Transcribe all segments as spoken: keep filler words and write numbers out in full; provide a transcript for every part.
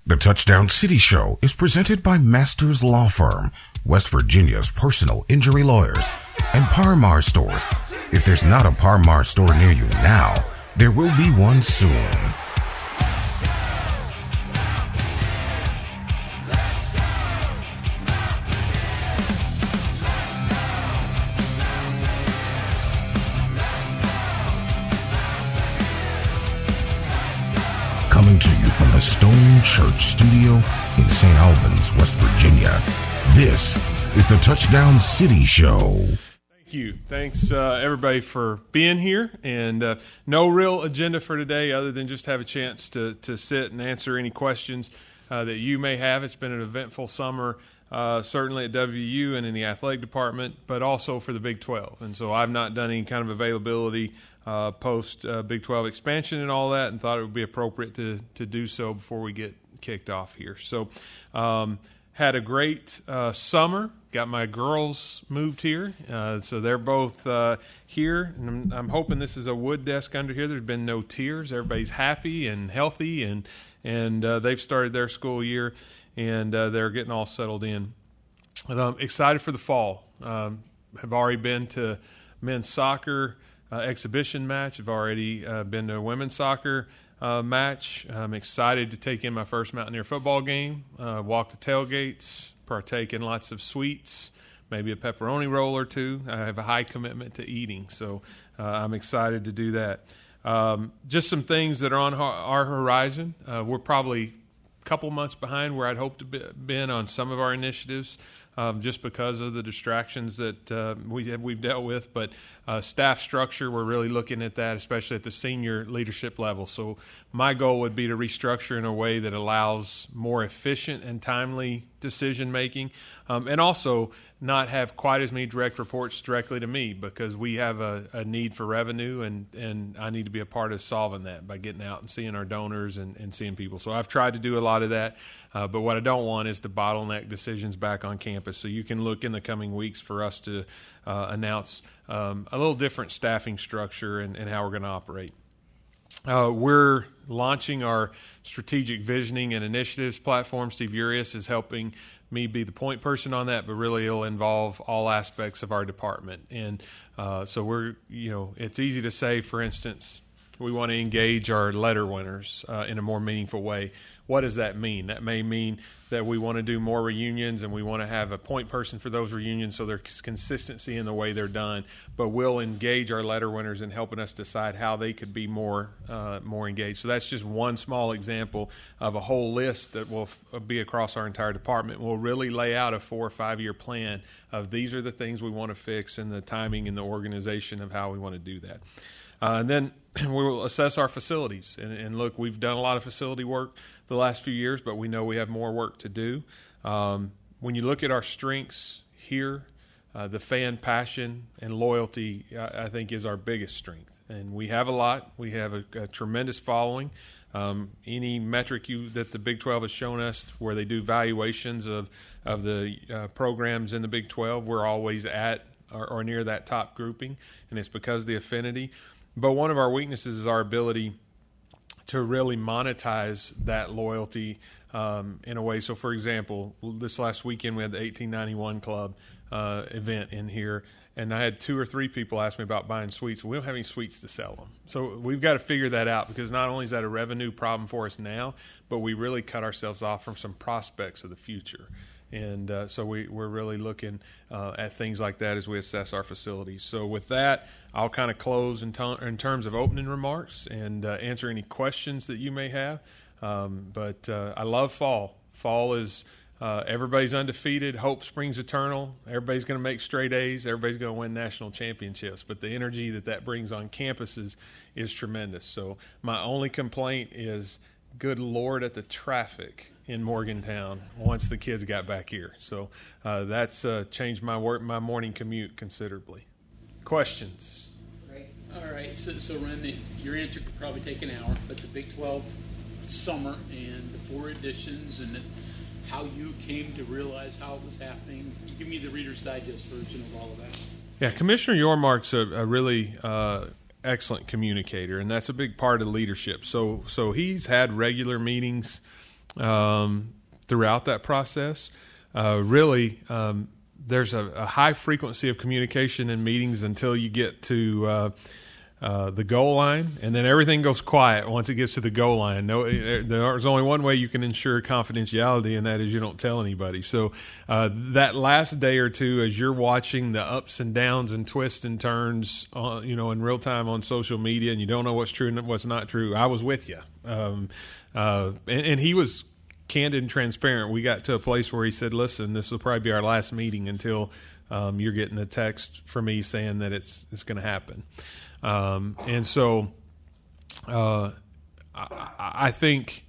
The Touchdown City Show is presented by Masters Law Firm, West Virginia's personal injury lawyers, and Par-Mar Stores. If there's not a Par-Mar store near you now, there will be one soon. Coming to you from the Stone Church Studio in Saint Albans, West Virginia, this is the Touchdown City Show. Thank you. Thanks, uh, everybody, for being here. And uh, no real agenda for today other than just have a chance to, to sit and answer any questions uh, that you may have. It's been an eventful summer, uh, certainly at W U and in the athletic department, but also for the Big twelve. And so I've not done any kind of availability Uh, post uh, Big twelve expansion and all that, and thought it would be appropriate to to do so before we get kicked off here. So um, had a great uh, summer. Got my girls moved here, uh, so they're both uh, here. And I'm, I'm hoping this is a wood desk under here. There's been no tears. Everybody's happy and healthy, and and uh, they've started their school year, and uh, they're getting all settled in. And I'm excited for the fall. Um, have already been to men's soccer Uh, exhibition match. I've already uh, been to a women's soccer uh, match. I'm excited to take in my first Mountaineer football game, uh, walk the tailgates, partake in lots of sweets, maybe a pepperoni roll or two. I have a high commitment to eating, so uh, I'm excited to do that. Um, just some things that are on our horizon. Uh, we're probably a couple months behind where I'd hoped to be been on some of our initiatives. Um, just because of the distractions that uh, we have, we've dealt with. But uh, staff structure, we're really looking at that, especially at the senior leadership level. So my goal would be to restructure in a way that allows more efficient and timely decision-making, um, and also not have quite as many direct reports directly to me, because we have a, a need for revenue, and, and I need to be a part of solving that by getting out and seeing our donors and, and seeing people. So I've tried to do a lot of that, uh, but what I don't want is to bottleneck decisions back on campus. So you can look in the coming weeks for us to uh, announce um, a little different staffing structure and, and how we're going to operate. Uh, we're launching our strategic visioning and initiatives platform. Steve Urias is helping me be the point person on that, but really it'll involve all aspects of our department. And uh, so we're, you know, it's easy to say, for instance, we want to engage our letter winners uh, in a more meaningful way. What does that mean? That may mean that we want to do more reunions, and we want to have a point person for those reunions so there's consistency in the way they're done. But we'll engage our letter winners in helping us decide how they could be more uh, more engaged. So that's just one small example of a whole list that will f- be across our entire department. We'll really lay out a four or five-year plan of these are the things we want to fix, and the timing and the organization of how we want to do that. Uh, and then we will assess our facilities. And, and look, we've done a lot of facility work the last few years, but we know we have more work to do. Um, when you look at our strengths here, uh, the fan passion and loyalty, I, I think, is our biggest strength. And we have a lot. We have a, a tremendous following. Um, any metric you that the Big twelve has shown us where they do valuations of, of the uh, programs in the Big twelve, we're always at or, or near that top grouping, and it's because of the affinity. But one of our weaknesses is our ability to really monetize that loyalty um, in a way. So, for example, this last weekend we had the eighteen ninety-one Club uh, event in here, and I had two or three people ask me about buying suites. We don't have any suites to sell them. So we've got to figure that out, because not only is that a revenue problem for us now, but we really cut ourselves off from some prospects of the future. And uh, so we, we're really looking uh, at things like that as we assess our facilities. So with that, I'll kind of close in, to- in terms of opening remarks and uh, answer any questions that you may have. Um, but uh, I love fall. Fall is uh, everybody's undefeated. Hope springs eternal. Everybody's going to make straight A's. Everybody's going to win national championships. But the energy that that brings on campuses is tremendous. So my only complaint is, good Lord, at the traffic in Morgantown once the kids got back here. So uh, that's uh, changed my work, my morning commute considerably. Questions? Great. All right. So, so Ren, the, your answer could probably take an hour, but the Big twelve summer and the four editions and the, how you came to realize how it was happening. Give me the Reader's Digest version of all of that. Yeah, Commissioner Yormark's a, a really uh, excellent communicator, and that's a big part of leadership. So, so he's had regular meetings um, throughout that process. Uh, really, um, there's a, a high frequency of communication in meetings until you get to uh, uh, the goal line, and then everything goes quiet once it gets to the goal line. No, there's only one way you can ensure confidentiality, and that is you don't tell anybody. So uh, that last day or two, as you're watching the ups and downs and twists and turns, uh, you know, in real time on social media, and you don't know what's true and what's not true, I was with you, um, uh, and, and he was candid and transparent. We got to a place where he said, listen, this will probably be our last meeting until um, you're getting a text from me saying that it's it's going to happen. Um, and so uh, I, I think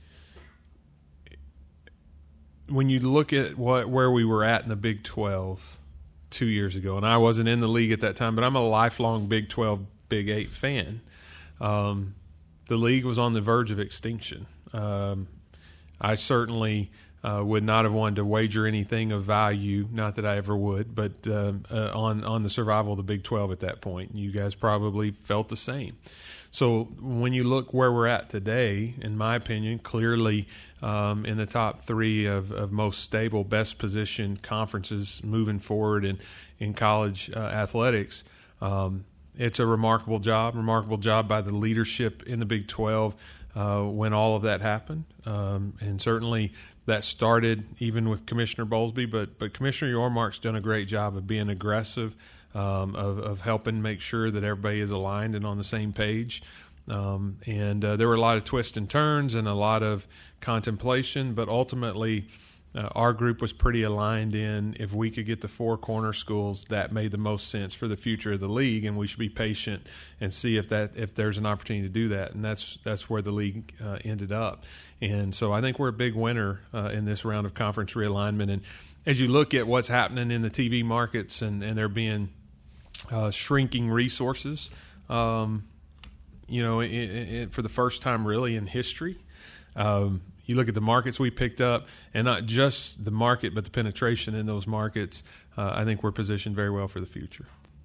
when you look at what where we were at in the Big twelve two years ago, and I wasn't in the league at that time, but I'm a lifelong Big twelve, Big eight fan. Um, the league was on the verge of extinction. Um, I certainly uh, would not have wanted to wager anything of value, not that I ever would, but uh, uh, on, on the survival of the Big twelve at that point. You guys probably felt the same. So when you look where we're at today, in my opinion, clearly um, in the top three of, of most stable, best positioned conferences moving forward in, in college uh, athletics, um, it's a remarkable job, remarkable job by the leadership in the Big twelve uh, when all of that happened. Um, and certainly that started even with Commissioner Bowlesby, but but Commissioner Yormark's done a great job of being aggressive, um, of, of helping make sure that everybody is aligned and on the same page. Um, and uh, there were a lot of twists and turns and a lot of contemplation, but ultimately uh, our group was pretty aligned in if we could get the four corner schools, that made the most sense for the future of the league, and we should be patient and see if that if there's an opportunity to do that. And that's that's where the league uh, ended up. And so I think we're a big winner uh, in this round of conference realignment. And as you look at what's happening in the T V markets and, and there being uh, shrinking resources, um, you know, it, it, for the first time really in history, um, you look at the markets we picked up, and not just the market, but the penetration in those markets, uh, I think we're positioned very well for the future.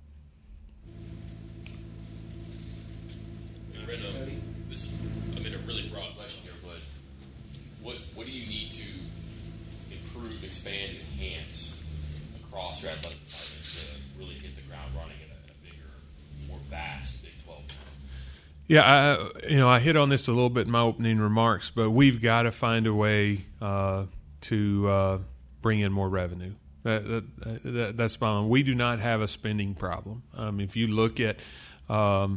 This is, I mean, a really broad question here, but what what do you need to improve, expand, enhance across your athletic department to really hit the ground running in a, in a bigger, more vast Big twelve? Yeah, I, you know, I hit on this a little bit in my opening remarks, but we've got to find a way uh, to uh, bring in more revenue. That, that, that, that's fine. We do not have a spending problem. Um, if you look at um,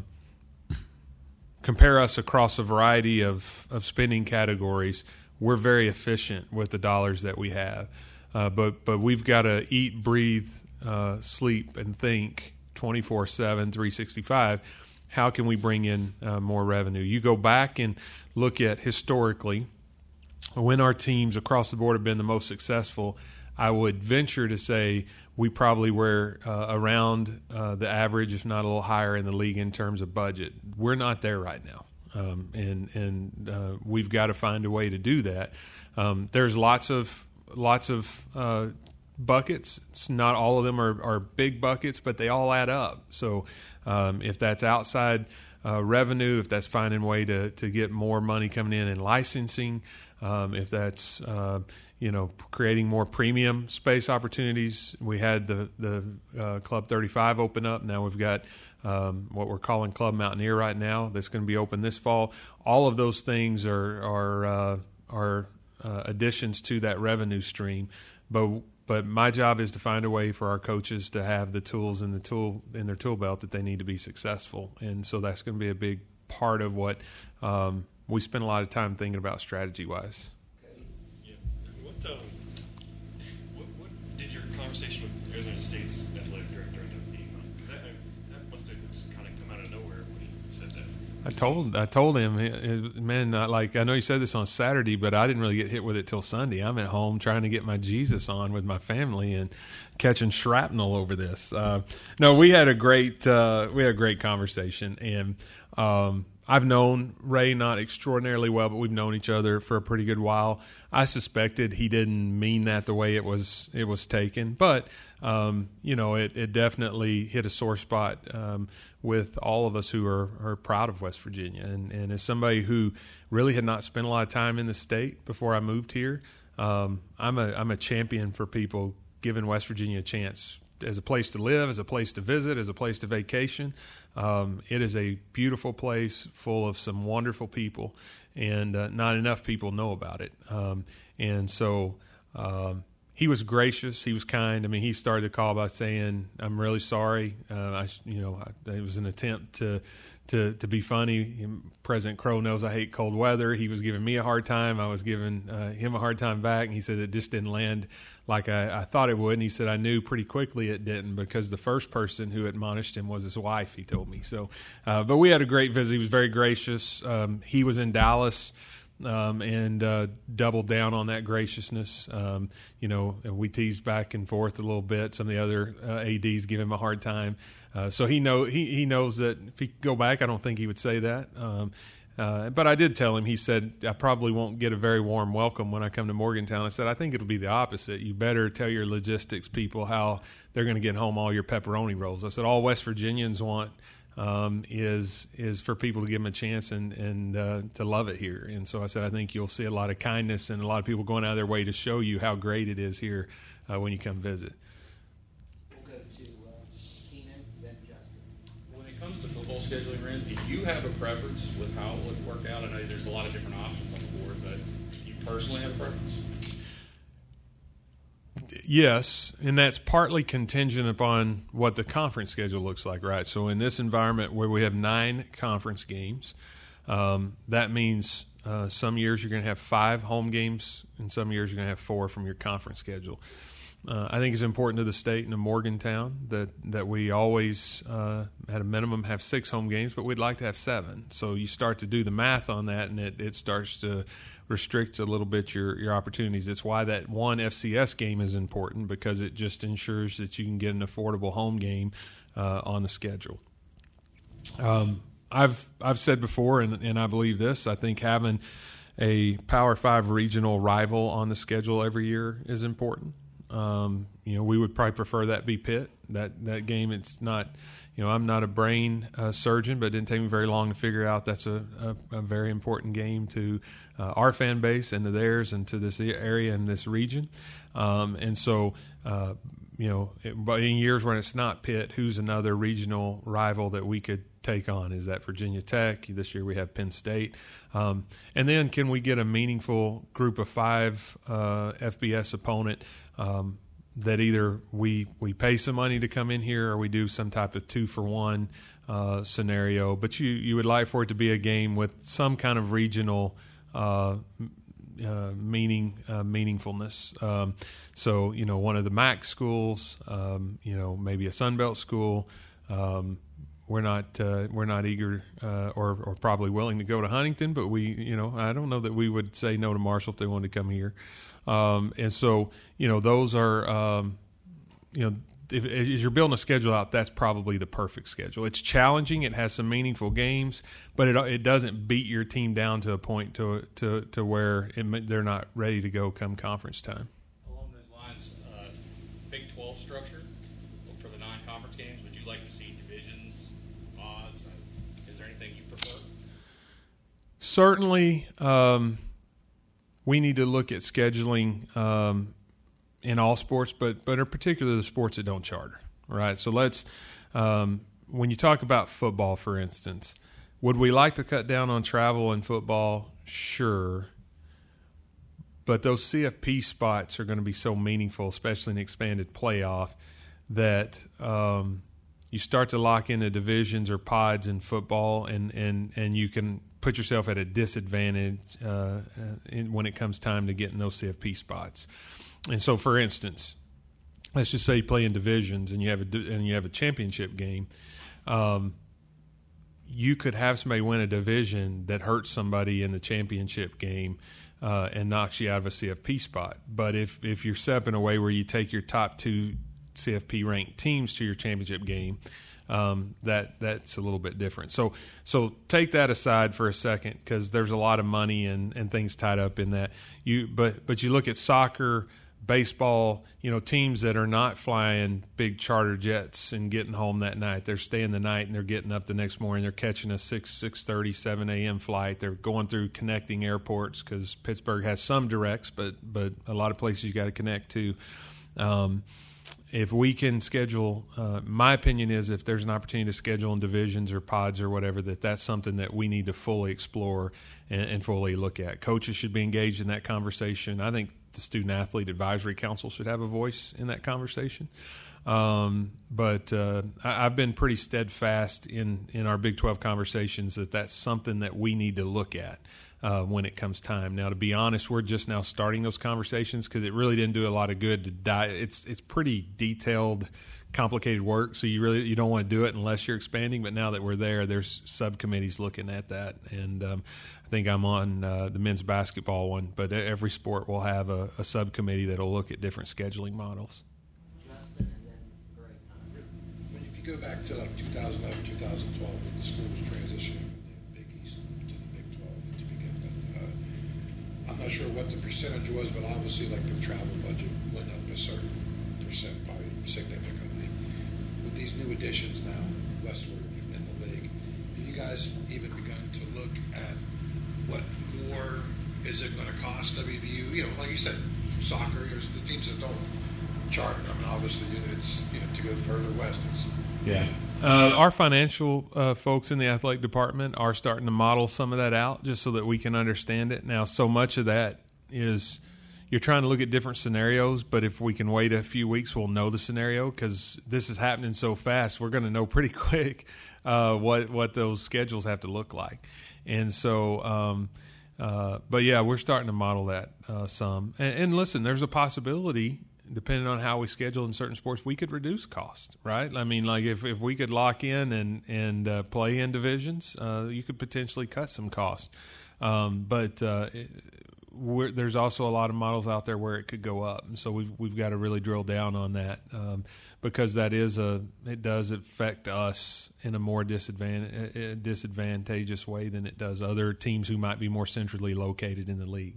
compare us across a variety of, of spending categories, we're very efficient with the dollars that we have. Uh, but but we've got to eat, breathe, uh, sleep, and think twenty-four seven, three sixty-five. How can we bring in uh, more revenue? You go back and look at historically when our teams across the board have been the most successful. I would venture to say we probably were uh, around uh, the average, if not a little higher in the league in terms of budget. We're not there right now, um, and and uh, we've got to find a way to do that. Um, there's lots of lots of uh, buckets. It's not all of them are, are big buckets, but they all add up. So um, if that's outside uh, revenue, if that's finding a way to, to get more money coming in in licensing, um, if that's uh, you know creating more premium space opportunities. We had the the uh, Club thirty-five open up. Now we've got um, what we're calling Club Mountaineer right now. That's going to be open this fall. All of those things are are uh, are uh, additions to that revenue stream, but. But my job is to find a way for our coaches to have the tools in the tool in their tool belt that they need to be successful, and so that's going to be a big part of what um, we spend a lot of time thinking about strategy-wise. Yeah. What, um, what what did your conversation with Arizona State's athletic director end up being on? Because that, that must have just kind of come out of nowhere when he said that. I told I told him, man, like I know you said this on Saturday, but I didn't really get hit with it till Sunday. I'm at home trying to get my Jesus on with my family and catching shrapnel over this. Uh, no, we had a great uh, we had a great conversation, and um, I've known Ray not extraordinarily well, but we've known each other for a pretty good while. I suspected he didn't mean that the way it was it was taken, but um, you know, it, it definitely hit a sore spot um, with all of us who are, are proud of West Virginia. And, and as somebody who really had not spent a lot of time in the state before I moved here, um, I'm a I'm a champion for people giving West Virginia a chance as a place to live, as a place to visit, as a place to vacation. Um, it is a beautiful place full of some wonderful people, and uh, not enough people know about it. Um, and so um, he was gracious. He was kind. I mean, he started the call by saying, "I'm really sorry." Uh, I, you know, I, it was an attempt to to to be funny. President Crow knows I hate cold weather. He was giving me a hard time. I was giving uh, him a hard time back. And he said it just didn't land like I, I thought it would. And he said I knew pretty quickly it didn't, because the first person who admonished him was his wife, he told me. So, uh, but we had a great visit. He was very gracious. Um, he was in Dallas. Um, and uh, doubled down on that graciousness. Um, you know, we teased back and forth a little bit. Some of the other uh, A Ds give him a hard time. Uh, so he know he, he knows that if he could go back, I don't think he would say that. Um, uh, but I did tell him, he said, I probably won't get a very warm welcome when I come to Morgantown. I said, I think it'll be the opposite. You better tell your logistics people how they're going to get home all your pepperoni rolls. I said, all West Virginians want Um, is is for people to give them a chance and and uh, to love it here. And so I said, I think you'll see a lot of kindness and a lot of people going out of their way to show you how great it is here uh, when you come visit. We'll go to uh, Keenan, then Justin. When it comes to football scheduling, Ren, do you have a preference with how it would work out? I know there's a lot of different options on the board, but do you personally have a preference? Yes, and that's partly contingent upon what the conference schedule looks like, right? So in this environment where we have nine conference games, um, that means uh, some years you're going to have five home games, and some years you're going to have four from your conference schedule. Uh, I think it's important to the state and to Morgantown that, that we always, uh, at a minimum, have six home games, but we'd like to have seven. So you start to do the math on that, and it, it starts to restrict a little bit your, your opportunities. It's why that one F C S game is important, because it just ensures that you can get an affordable home game uh, on the schedule. Um, I've I've said before, and, and I believe this, I think having a Power Five regional rival on the schedule every year is important. Um, you know, we would probably prefer that be Pitt. That that game, it's not, you know, I'm not a brain uh, surgeon, but it didn't take me very long to figure out that's a, a, a very important game to uh, our fan base and to theirs and to this area and this region. Um, and so, uh, you know, it, but in years when it's not Pitt, who's another regional rival that we could take on? Is that Virginia Tech? This year we have Penn State. Um, and then can we get a meaningful group of five uh, F B S opponent um, that either we we pay some money to come in here or we do some type of two-for-one uh, scenario. But you, you would like for it to be a game with some kind of regional uh, uh, meaning uh, meaningfulness. Um, so, you know, one of the M A C schools, um, you know, maybe a Sunbelt school. Um, we're not uh, we're not eager uh, or or probably willing to go to Huntington, but we, you know, I don't know that we would say no to Marshall if they wanted to come here. Um, and so, you know, those are, um, you know, if, as you're building a schedule out, that's probably the perfect schedule. It's challenging. It has some meaningful games, but it it doesn't beat your team down to a point to to to where it, they're not ready to go come conference time. Along those lines, uh, Big twelve structure for the non-conference games, would you like to see divisions, odds? Is there anything you prefer? Certainly, um, we need to look at scheduling um, in all sports, but but in particular the sports that don't charter, right? So let's um, when you talk about football, for instance, would we like to cut down on travel in football? Sure. But those C F P spots are going to be so meaningful, especially in the expanded playoff, that um, you start to lock into divisions or pods in football, and, and, and you can put yourself at a disadvantage uh, in, when it comes time to getting those C F P spots. And so, for instance, let's just say you play in divisions and you have a and you have a championship game. Um, you could have somebody win a division that hurts somebody in the championship game uh, and knocks you out of a C F P spot. But if if you're set up in a way where you take your top two C F P ranked teams to your championship game, um, that that's a little bit different. So so take that aside for a second, because there's a lot of money and, and things tied up in that. You but but you look at soccer, baseball, you know, teams that are not flying big charter jets and getting home that night. They're staying the night and they're getting up the next morning. They're catching a six, six thirty, seven a.m. flight. They're going through connecting airports, because Pittsburgh has some directs, but but a lot of places you got to connect to. Um, if we can schedule, uh, my opinion is if there's an opportunity to schedule in divisions or pods or whatever, that that's something that we need to fully explore and, and fully look at. Coaches should be engaged in that conversation. I think the Student Athlete Advisory Council should have a voice in that conversation. Um, but uh, I, I've been pretty steadfast in, in our Big twelve conversations that that's something that we need to look at uh, when it comes time. Now, to be honest, we're just now starting those conversations, because it really didn't do a lot of good to die. It's it's pretty detailed, complicated work, so you really you don't want to do it unless you're expanding. But now that we're there, there's subcommittees looking at that, and um, I think I'm on uh, the men's basketball one. But every sport will have a, a subcommittee that'll look at different scheduling models. Justin, and then Greg. When if you go back to like two thousand eleven, two thousand twelve, when the school was transitioning from the Big East to the Big twelve to begin with, uh, I'm not sure what the percentage was, but obviously like the travel budget went up a certain percent, probably significantly. With these new additions now westward in the league, have you guys even begun to look at what more is it going to cost W V U? You know, like you said, soccer, there's the teams that don't charter. I mean, obviously, it's, you know, to go further west. It's, Yeah. Uh, our financial uh, folks in the athletic department are starting to model some of that out, just so that we can understand it. Now, so much of that is you're trying to look at different scenarios, but if we can wait a few weeks, we'll know the scenario, because this is happening so fast. We're going to know pretty quick uh, what what those schedules have to look like. And so, um, uh, but yeah, we're starting to model that uh, some. And, and listen, there's a possibility, depending on how we schedule in certain sports, we could reduce cost, right? I mean, like if, if we could lock in and, and uh, play in divisions, uh, you could potentially cut some cost. Um, but uh, it, we're, there's also a lot of models out there where it could go up. And so we've, we've got to really drill down on that, um, because that is a, it does affect us in a more disadvantage, disadvantageous way than it does other teams who might be more centrally located in the league.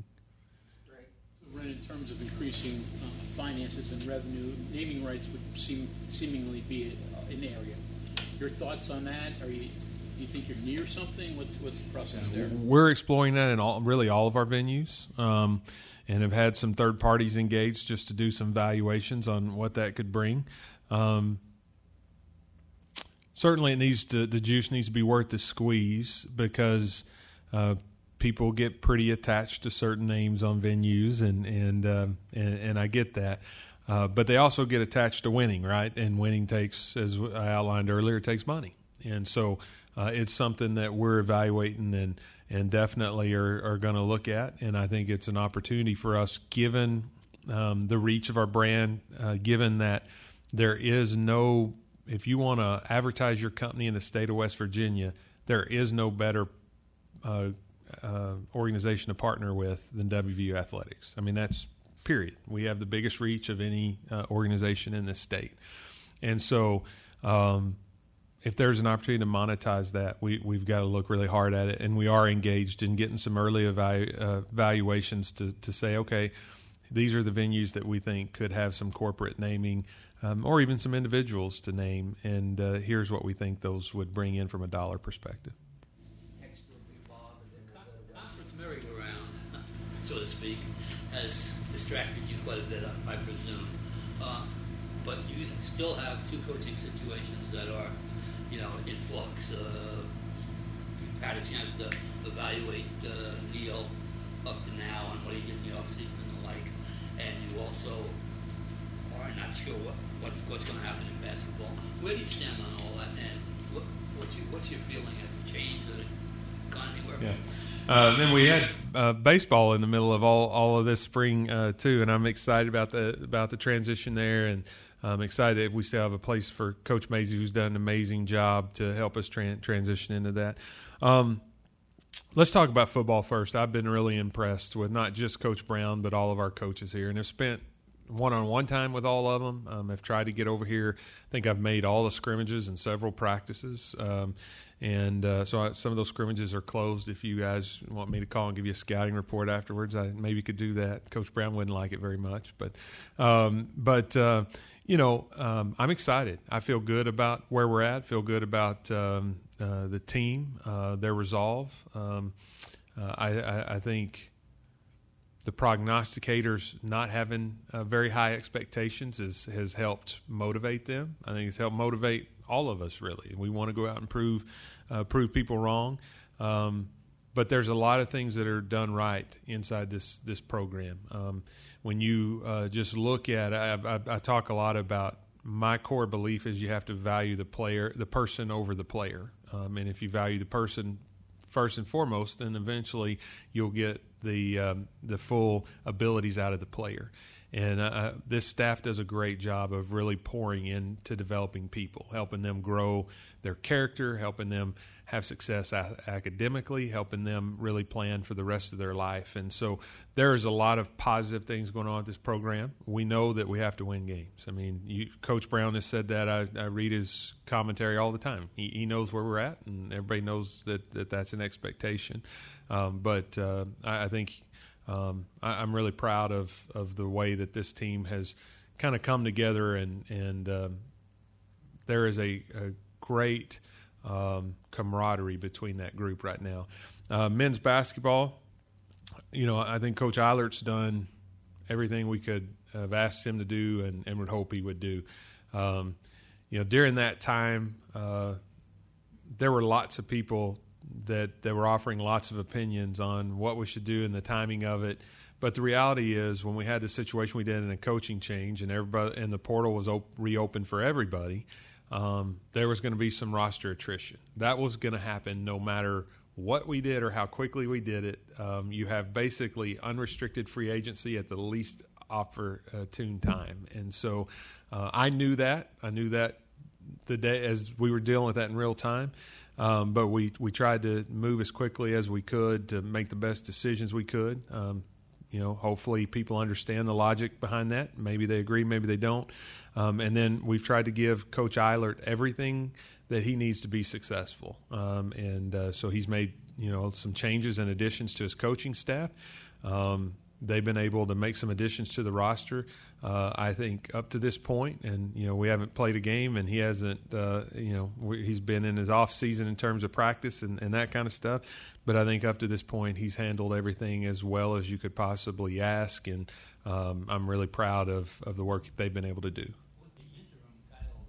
Right, in terms of increasing uh, finances and revenue, naming rights would seem seemingly be a, an area. Your thoughts on that? Are you do you think you're near something? What's what's the process there? We're exploring that in all really all of our venues, um, and have had some third parties engaged just to do some valuations on what that could bring. Um, certainly, it needs to the juice needs to be worth the squeeze, because Uh, people get pretty attached to certain names on venues, and and uh, and, and I get that, uh, but they also get attached to winning, right? And winning takes, as I outlined earlier, it takes money, and so uh, it's something that we're evaluating and and definitely are, are going to look at. And I think it's an opportunity for us, given um, the reach of our brand, uh, given that there is no, if you want to advertise your company in the state of West Virginia, there is no better uh, Uh, organization to partner with than W V U Athletics. I mean, that's period. We have the biggest reach of any uh, organization in this state. And so um, if there's an opportunity to monetize that, we, we've got to look really hard at it. And we are engaged in getting some early evalu- uh, evaluations to, to say, okay, these are the venues that we think could have some corporate naming, um, or even some individuals to name. And uh, here's what we think those would bring in from a dollar perspective. Merry-go-round, so to speak, has distracted you quite a bit, I presume. Uh, but you still have two coaching situations that are, you know, in flux. Uh, you've had a chance to evaluate uh, Neil up to now on what he did in the offseason and the like, and you also are not sure what, what's, what's going to happen in basketball. Where do you stand on all that, and what, what's, your, what's your feeling? Has it changed? Has it gone anywhere? Yeah. Uh, then we had uh, baseball in the middle of all, all of this spring uh, too, and I'm excited about the about the transition there, and I'm excited that we still have a place for Coach Mazey, who's done an amazing job to help us tra- transition into that. Um, let's talk about football first. I've been really impressed with not just Coach Brown, but all of our coaches here, and have spent one-on-one time with all of them. Um, I've tried to get over here. I think I've made all the scrimmages and several practices. Um, and uh, so I, some of those scrimmages are closed. If you guys want me to call and give you a scouting report afterwards, I maybe could do that. Coach Brown wouldn't like it very much. But, um, but uh, you know, um, I'm excited. I feel good about where we're at, feel good about um, uh, the team, uh, their resolve. Um, uh, I, I, I think – the prognosticators not having uh, very high expectations is, has helped motivate them. I think it's helped motivate all of us, really. We want to go out and prove uh, prove people wrong. Um, but there's a lot of things that are done right inside this this program. Um, when you uh, just look at it, I, I, I talk a lot about my core belief is you have to value the player, the person over the player. Um, and if you value the person first and foremost, then eventually you'll get the um, the full abilities out of the player. And uh, this staff does a great job of really pouring into developing people, helping them grow their character, helping them have success a- academically, helping them really plan for the rest of their life. And so there is a lot of positive things going on with this program. We know that we have to win games. I mean, you, Coach Brown has said that. I, I read his commentary all the time. He, he knows where we're at, and everybody knows that, that that's an expectation. Um, but uh, I, I think um, I, I'm really proud of, of the way that this team has kind of come together, and, and um, there is a, a great – Um, camaraderie between that group right now. Uh, men's basketball, you know, I think Coach Eilert's done everything we could have asked him to do and, and would hope he would do. Um, you know, during that time, uh, there were lots of people that, that were offering lots of opinions on what we should do and the timing of it. But the reality is, when we had the situation we did in a coaching change and everybody and the portal was op- reopened for everybody, Um, there was going to be some roster attrition. That was going to happen no matter what we did or how quickly we did it. Um, you have basically unrestricted free agency at the least opportune time. And so uh, I knew that. I knew that the day as we were dealing with that in real time. Um, but we, we tried to move as quickly as we could to make the best decisions we could. Um, You know, hopefully people understand the logic behind that. Maybe they agree, maybe they don't. Um, and then we've tried to give Coach Eilert everything that he needs to be successful. Um, and uh, so he's made, you know, some changes and additions to his coaching staff. Um, they've been able to make some additions to the roster, uh, I think, up to this point. And, you know, we haven't played a game, and he hasn't, uh, you know, we, he's been in his off season in terms of practice and, and that kind of stuff. But I think up to this point, he's handled everything as well as you could possibly ask, and um, I'm really proud of, of the work that they've been able to do. With the interim, Kyle,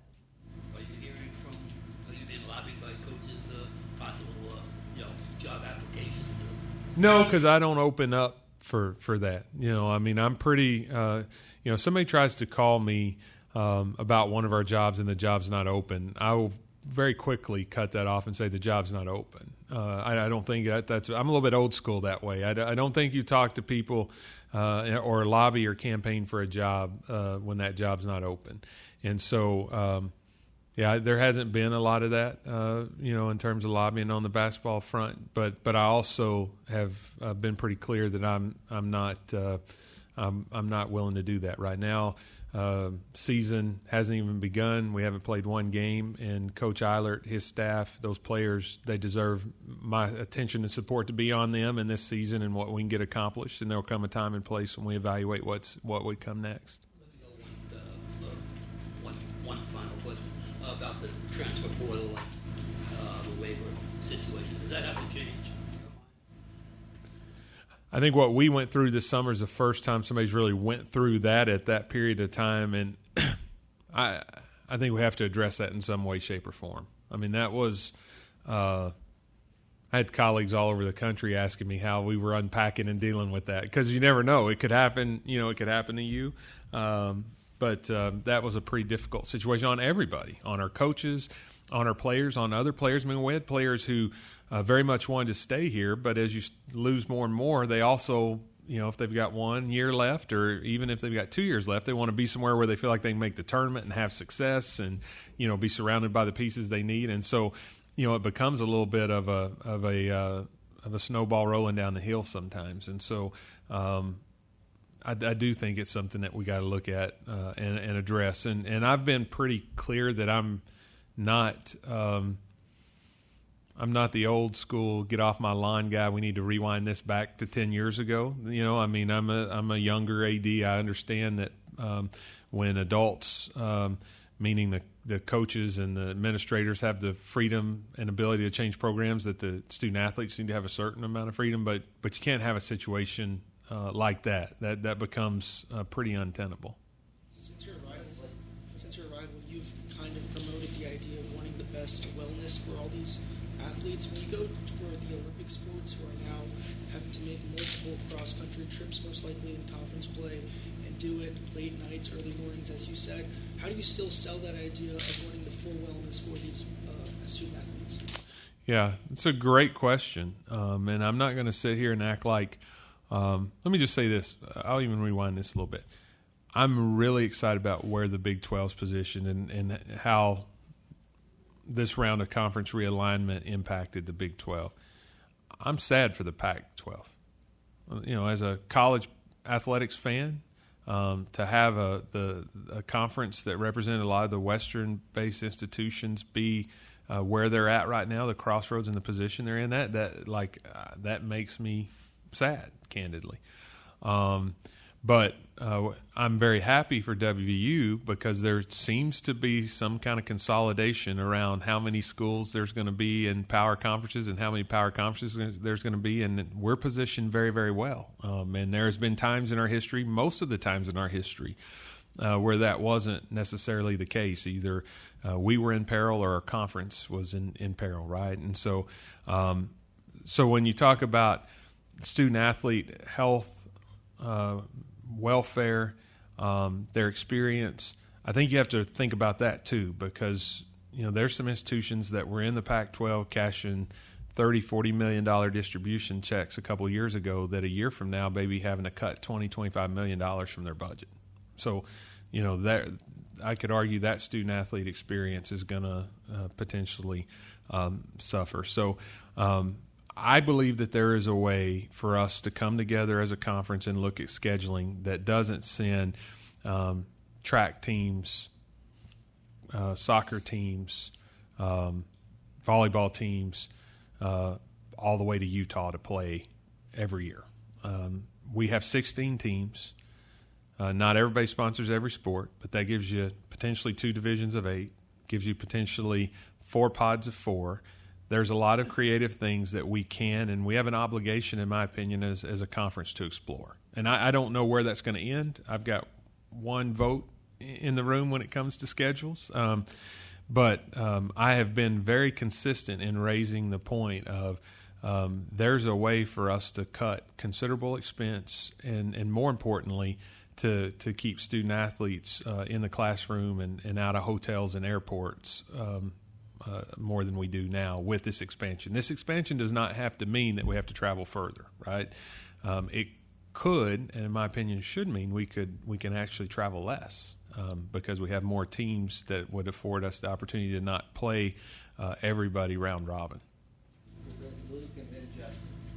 are you hearing from, have you been lobbied by coaches, uh, possible, uh, you know, job applications? Or? No, because I don't open up for, for that. You know, I mean, I'm pretty, uh, you know, somebody tries to call me um, about one of our jobs and the job's not open, I will very quickly cut that off and say the job's not open. Uh, I, I don't think that that's – I'm a little bit old school that way. I, I don't think you talk to people uh, or lobby or campaign for a job uh, when that job's not open. And so, um, yeah, there hasn't been a lot of that, uh, you know, in terms of lobbying on the basketball front. But but I also have uh, been pretty clear that I'm I'm not uh, I'm I'm not willing to do that right now. Uh, season hasn't even begun. We haven't played one game, and Coach Eilert, his staff, those players, they deserve my attention and support to be on them in this season and what we can get accomplished. And there will come a time and place when we evaluate what's what would come next. Let me go one, uh, uh, one, one final question uh, about the transfer portal and uh, the waiver situation. Does that have to change? I think what we went through this summer is the first time somebody's really went through that at that period of time, and I I think we have to address that in some way, shape, or form. I mean, that was uh, I had colleagues all over the country asking me how we were unpacking and dealing with that, because you never know. It could happen, you know, it could happen to you. Um, but uh, that was a pretty difficult situation on everybody, on our coaches, on our players, on other players. I mean, we had players who uh, very much wanted to stay here, but as you lose more and more, they also, you know, if they've got one year left or even if they've got two years left, they want to be somewhere where they feel like they can make the tournament and have success and, you know, be surrounded by the pieces they need. And so, you know, it becomes a little bit of a of a uh, of a snowball rolling down the hill sometimes. And so um, I, I do think it's something that we got to look at uh, and, and address. And, and I've been pretty clear that I'm not um, I'm not the old school get off my lawn guy. We need to rewind this back to ten years ago. You know, I mean, I'm a I'm a younger A D. I understand that um, when adults, um, meaning the the coaches and the administrators, have the freedom and ability to change programs, that the student athletes need to have a certain amount of freedom. But but you can't have a situation uh, like that. That that becomes uh, pretty untenable. Since your arrival, since your arrival, you've kind of promoted the idea of wanting the best wellness for all these athletes. When you go for the Olympic sports, who are now having to make multiple cross-country trips, most likely in conference play, and do it late nights, early mornings, as you said, how do you still sell that idea of wanting the full wellness for these uh, student athletes? Yeah, it's a great question, um, and I'm not going to sit here and act like um, – let me just say this. I'll even rewind this a little bit. I'm really excited about where the Big twelve's positioned and, and how – this round of conference realignment impacted the Big twelve. I'm sad for the Pac twelve. You know, as a college athletics fan, um, to have a the a conference that represented a lot of the Western-based institutions be uh, where they're at right now, the crossroads and the position they're in, that that like uh, that makes me sad, candidly. Um, But uh, I'm very happy for W V U because there seems to be some kind of consolidation around how many schools there's going to be in power conferences and how many power conferences there's going to be, and we're positioned very, very well. Um, and there's been times in our history, most of the times in our history, uh, where that wasn't necessarily the case. Either uh, we were in peril or our conference was in, in peril, right? And so, um, so when you talk about student-athlete health, uh, welfare, um, their experience, I think you have to think about that too, because you know there's some institutions that were in the Pac twelve cashing thirty, forty million dollar distribution checks a couple of years ago that a year from now may be having to cut twenty, twenty-five million dollars from their budget. So, you know, that I could argue that student athlete experience is going to uh, potentially um, suffer. So, um, I believe that there is a way for us to come together as a conference and look at scheduling that doesn't send um, track teams, uh, soccer teams, um, volleyball teams uh, all the way to Utah to play every year. Um, we have sixteen teams. Uh, not everybody sponsors every sport, but that gives you potentially two divisions of eight, gives you potentially four pods of four. There's a lot of creative things that we can, and we have an obligation, in my opinion, as, as a conference to explore. And I, I don't know where that's going to end. I've got one vote in the room when it comes to schedules. Um, but um, I have been very consistent in raising the point of um, there's a way for us to cut considerable expense and, and more importantly, to, to keep student-athletes uh, in the classroom and, and out of hotels and airports um Uh, more than we do now with this expansion. This expansion does not have to mean that we have to travel further, right? Um, it could, and in my opinion should mean we could we can actually travel less um, because we have more teams that would afford us the opportunity to not play uh, everybody round robin. Luke and then Jeff.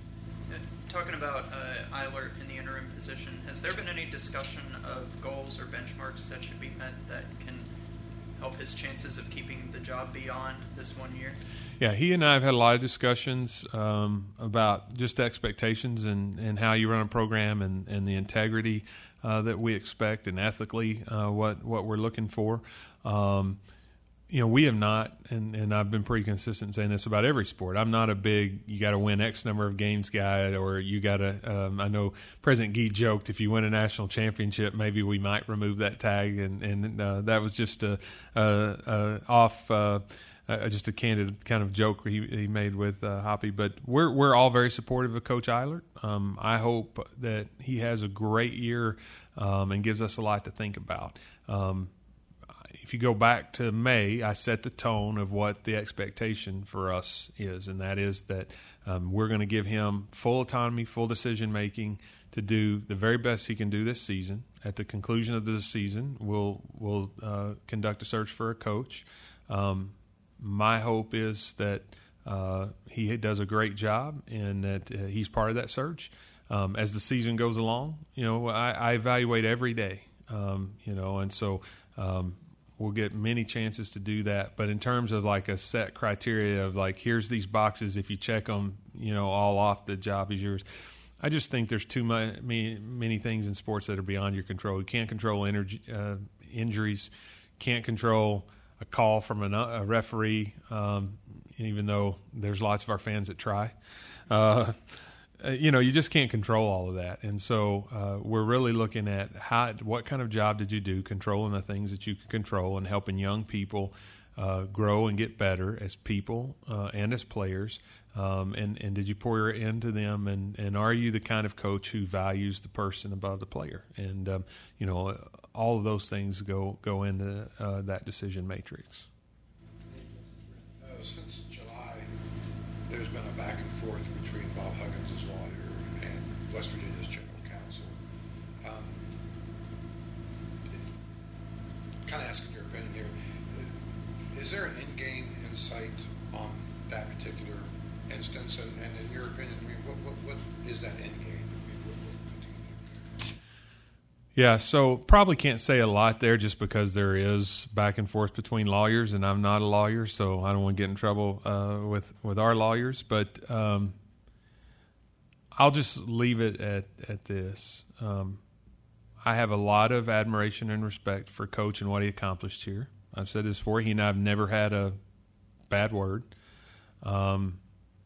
Talking about uh, Eilert in the interim position, has there been any discussion of goals or benchmarks that should be met that can help his chances of keeping the job beyond this one year? Yeah, he and I have had a lot of discussions um, about just expectations and, and how you run a program and, and the integrity uh, that we expect and ethically uh, what, what we're looking for. Um, you know, we have not, and, and I've been pretty consistent in saying this about every sport. I'm not a big, you got to win X number of games guy, or you got to, um, I know President Gee joked, if you win a national championship, maybe we might remove that tag. And, and uh, that was just a, a, a off, uh, uh, just a candid kind of joke he, he made with uh, Hoppy. But we're, we're all very supportive of Coach Eilert. Um, I hope that he has a great year um, and gives us a lot to think about. Um, If you go back to May, I set the tone of what the expectation for us is, and that is that um, we're going to give him full autonomy, full decision-making to do the very best he can do this season. At the conclusion of the season, we'll, we'll uh, conduct a search for a coach. Um, my hope is that uh, he does a great job and that uh, he's part of that search. um, as the season goes along, you know, I, I evaluate every day, um, you know, and so um, we'll get many chances to do that. But in terms of like a set criteria of like, here's these boxes, if you check them, you know, all off, the job is yours. I just think there's too many, many things in sports that are beyond your control. You can't control energy, uh, injuries, can't control a call from an, a referee, um, even though there's lots of our fans that try. Uh, you know, you just can't control all of that. And so uh, we're really looking at how, what kind of job did you do, controlling the things that you can control and helping young people uh, grow and get better as people uh, and as players. Um, and, and did you pour into them, and, and are you the kind of coach who values the person above the player? And, um, you know, all of those things go, go into uh, that decision matrix. Uh, since July, there's been a back and forth between Bob Huggins' lawyer and West Virginia's general counsel. Um, kind of asking your opinion here. Is there an end game in sight on that particular instance, and, and in your opinion, I mean, what, what, what is that end game? I mean, what, what, what do you think there? Yeah, so probably can't say a lot there just because there is back and forth between lawyers, and I'm not a lawyer, so I don't want to get in trouble uh, with, with our lawyers. But um, I'll just leave it at, at this. Um, I have a lot of admiration and respect for Coach and what he accomplished here. I've said this before. He and I have never had a bad word. Um,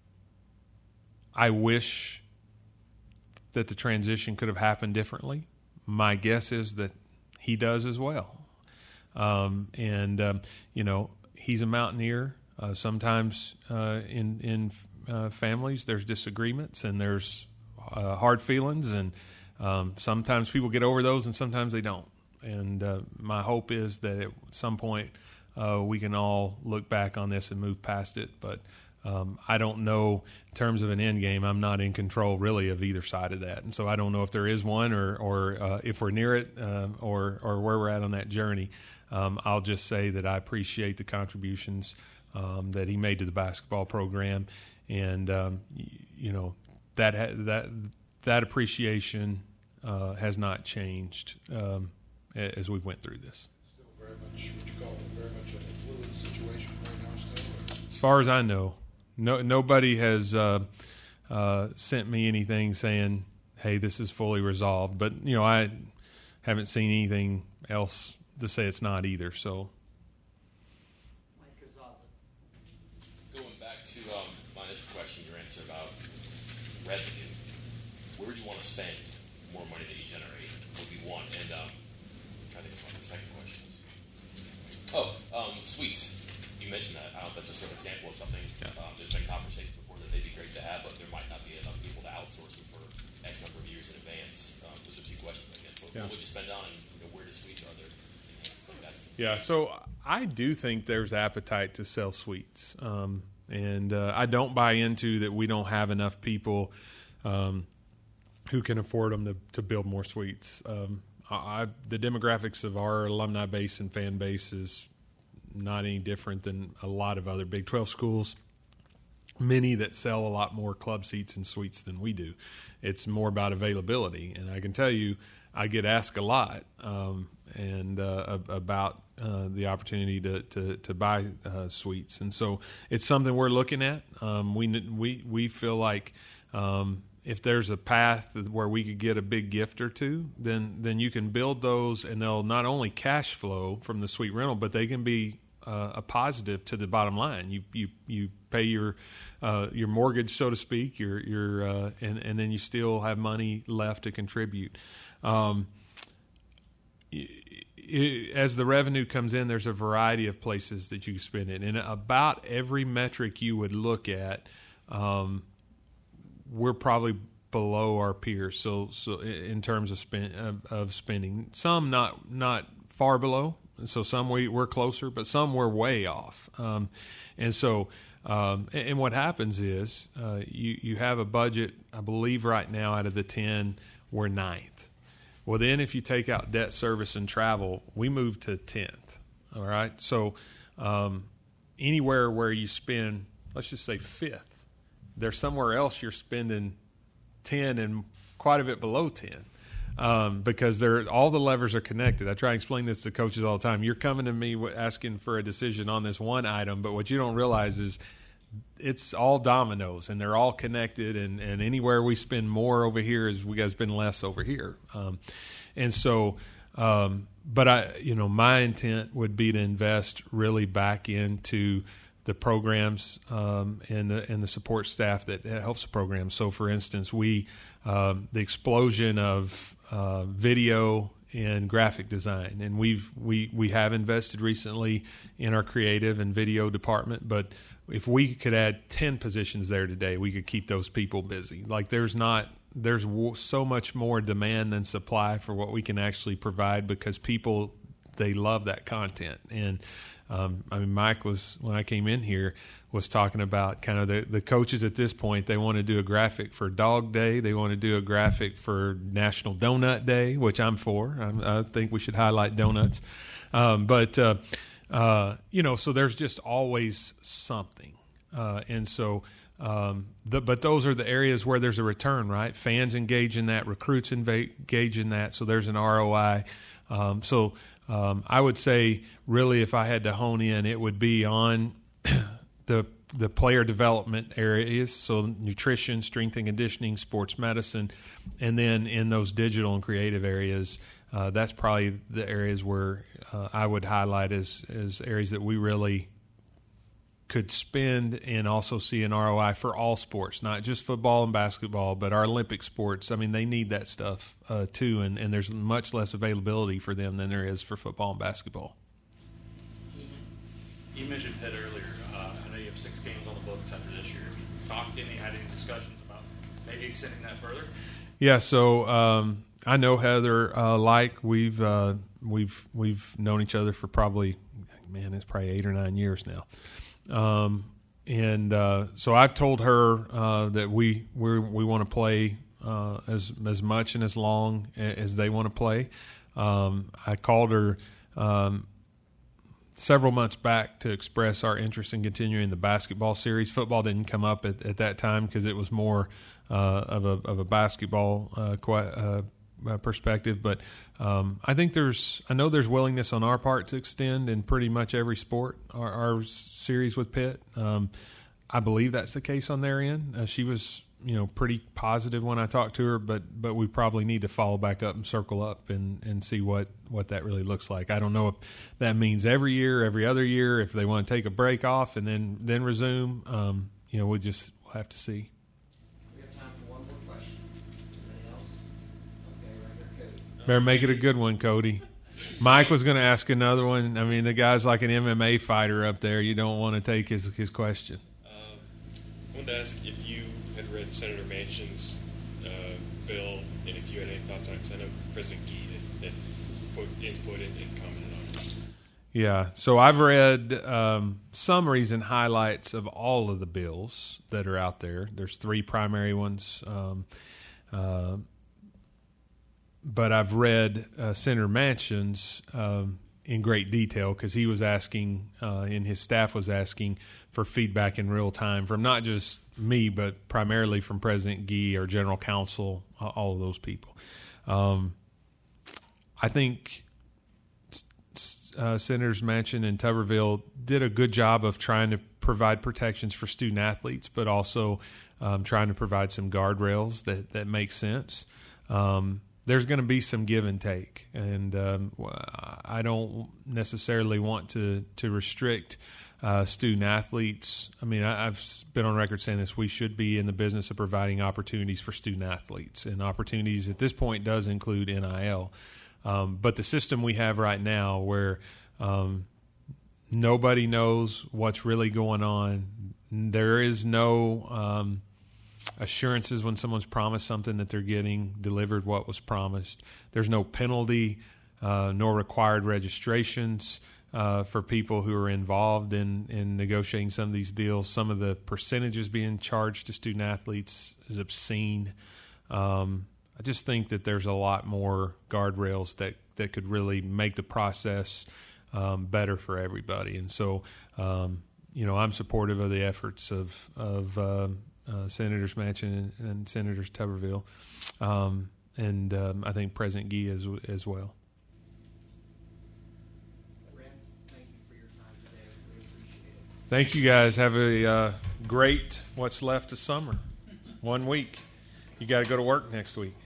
I wish that the transition could have happened differently. My guess is that he does as well. Um, and, um, you know, he's a mountaineer. Uh, sometimes uh, in, in uh, families there's disagreements and there's uh, hard feelings, and um, sometimes people get over those and sometimes they don't. And uh, my hope is that at some point uh, we can all look back on this and move past it. But Um, I don't know in terms of an end game. I'm not in control really of either side of that, and so I don't know if there is one or, or uh, if we're near it uh, or or where we're at on that journey. Um, I'll just say that I appreciate the contributions um, that he made to the basketball program, and um, y- you know that ha- that that appreciation uh, has not changed um, as we went through this. Still very much, what you call it, very much a fluid situation right now still? Or? As far as I know. No, nobody has uh, uh, sent me anything saying, "Hey, this is fully resolved." But you know, I haven't seen anything else to say it's not either. So, going back to um, my initial question, your answer about revenue, where do you want to spend more money that you generate? Would be one, and um, I'm trying to think of what the second question is. Oh, um, suites. You mentioned that. I don't know if that's a sort of example of something. Yeah. Um, there's been conversations before that they'd be great to have, but there might not be enough people to outsource them for X number of years in advance. Um, those are two questions, I guess. But Yeah. what would you spend on, and you know, where the suites are there? Like that's yeah. So I do think there's appetite to sell suites, um, and uh, I don't buy into that we don't have enough people um, who can afford them to, to build more suites. Um, I, I, the demographics of our alumni base and fan base is not any different than a lot of other Big twelve schools, many that sell a lot more club seats and suites than we do. It's more about availability. And I can tell you, I get asked a lot um, and uh, about uh, the opportunity to, to, to buy uh, suites. And so it's something we're looking at. Um, we, we, we feel like um, if there's a path where we could get a big gift or two, then, then you can build those, and they'll not only cash flow from the suite rental, but they can be Uh, a positive to the bottom line. You you you pay your uh, your mortgage, so to speak, your your uh, and and then you still have money left to contribute. Um, it, as the revenue comes in, there's a variety of places that you can spend it, and about every metric you would look at, um, we're probably below our peers. So so in terms of spend of, of spending, some not not far below. So some we, we're closer, but some we're way off. Um, and so, um, and, and what happens is uh, you, you have a budget, I believe right now out of the ten, we're ninth. Well, then if you take out debt service and travel, we move to tenth. All right. So um, anywhere where you spend, let's just say fifth, there's somewhere else you're spending ten and quite a bit below ten. Um, because they're all the levers are connected. I try and explain this to coaches all the time. You're coming to me asking for a decision on this one item, but what you don't realize is it's all dominoes, and they're all connected. And, and anywhere we spend more over here is we got to spend less over here. Um, and so, um, but I, you know, my intent would be to invest really back into the programs um, and the and the support staff that helps the program. So, for instance, we um, the explosion of uh, video and graphic design, and we've we we have invested recently in our creative and video department. But if we could add ten positions there today, we could keep those people busy. Like there's not there's so much more demand than supply for what we can actually provide, because people, they love that content. And Um, I mean, Mike was, when I came in here, was talking about kind of the, the coaches at this point. They want to do a graphic for Dog Day. They want to do a graphic for National Donut Day, which I'm for. I'm, I think we should highlight donuts. Um, but, uh, uh, you know, so there's just always something. Uh, and so, um, the, but those are the areas where there's a return, right? Fans engage in that, recruits engage in that, so there's an R O I. Um, so, Um, I would say, really, if I had to hone in, it would be on the the player development areas, so nutrition, strength and conditioning, sports medicine, and then in those digital and creative areas, uh, that's probably the areas where uh, I would highlight as, as areas that we really could spend and also see an R O I for all sports, not just football and basketball, but our Olympic sports. I mean, they need that stuff uh, too, and, and there's much less availability for them than there is for football and basketball. You mentioned Pitt earlier. Uh, I know you have six games on the books after this year. Talked any, had any discussions about maybe extending that further? Yeah, so um, I know Heather. Uh, like we've uh, we've we've known each other for probably, man, it's probably eight or nine years now. Um, and, uh, so I've told her, uh, that we, we we want to play, uh, as, as much and as long as they want to play. Um, I called her, um, several months back to express our interest in continuing the basketball series. Football didn't come up at, at that time because it was more, uh, of a, of a basketball, uh, qu- uh, Uh, perspective, but um, I think there's, I know there's willingness on our part to extend in pretty much every sport, our, our series with Pitt. Um, I believe that's the case on their end. Uh, she was, you know, pretty positive when I talked to her, but but we probably need to follow back up and circle up and, and see what, what that really looks like. I don't know if that means every year, every other year, if they want to take a break off and then, then resume. Um, you know, we'll just we'll have to see. Better make it a good one, Cody. Mike was going to ask another one. I mean, the guy's like an M M A fighter up there. You don't want to take his his question. Um, I wanted to ask if you had read Senator Manchin's uh, bill, and if you had any thoughts on it, because I know President Gee had, had put input and, and commented on it. Yeah, so I've read um, summaries and highlights of all of the bills that are out there. There's three primary ones. Um, uh, But I've read uh, Senator Manchin's um, in great detail, because he was asking, uh, and his staff was asking for feedback in real time from not just me, but primarily from President Gee, our general counsel, uh, all of those people. Um, I think uh, Senators Manchin and Tuberville did a good job of trying to provide protections for student athletes, but also um, trying to provide some guardrails that, that make sense. Um, There's going to be some give and take, and um, I don't necessarily want to to restrict uh, student athletes. I mean, I, I've been on record saying this: we should be in the business of providing opportunities for student athletes, and opportunities at this point does include N I L. Um, but the system we have right now, where um, nobody knows what's really going on, there is no um, assurances when someone's promised something that they're getting delivered what was promised. There's no penalty uh, nor required registrations uh, for people who are involved in, in negotiating some of these deals. Some of the percentages being charged to student athletes is obscene. Um, I just think that there's a lot more guardrails that, that could really make the process um, better for everybody. And so, um, you know, I'm supportive of the efforts of, of uh, uh, Senators Manchin and, and Senators Tuberville, um, and um, I think President Gee as as well. Ren, thank you for your time today. We appreciate it. Thank you guys. Have a uh, great what's left of summer. One week. You got to go to work next week.